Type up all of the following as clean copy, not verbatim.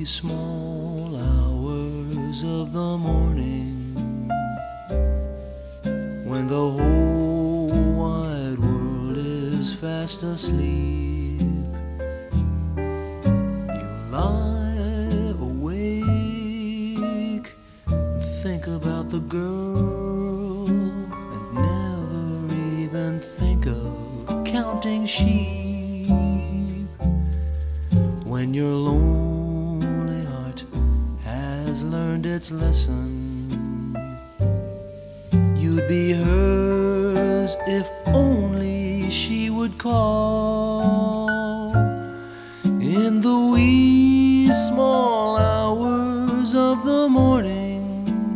wee small hours of the morning, when the whole wide world is fast asleep, you lie awake and think about the girl and never even think of counting sheep. When your lonely heart has learned its lesson, you'd be hers if only she would call. In the wee small hours of the morning,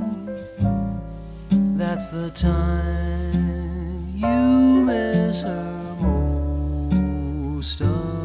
that's the time you miss her most of all.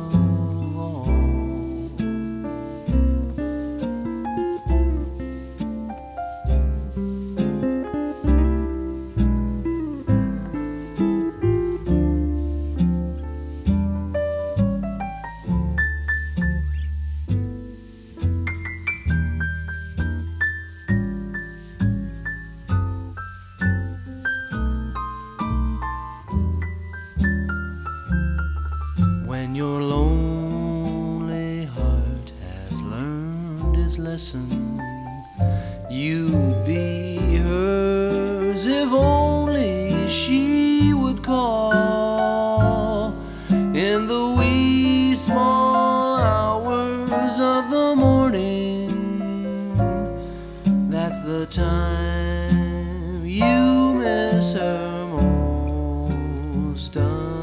When your lonely heart has learned its lesson, you'd be hers if only she would call. In the wee small hours of the morning, that's the time you miss her most of